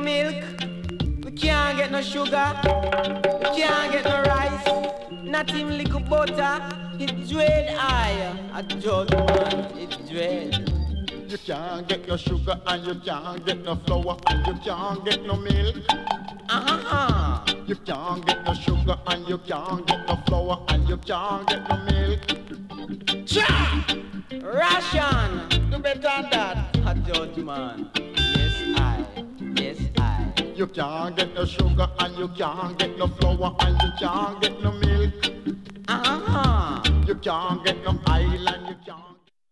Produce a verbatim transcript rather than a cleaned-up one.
milk, we can't get no sugar, we can't get no rice, not even little butter. It's dread I, a judgment, it's dread. You can't get no sugar and you can't get no flour and you can't get no milk. Uh-huh. You can't get no sugar and you can't get no flour and you can't get no milk. Cha! Ration! Do better than that, a judgment. Yes, I. Yes, I. You can't get no sugar and you can't get no flour and you can't get no milk. Uh-huh. You can't get no oil and you can't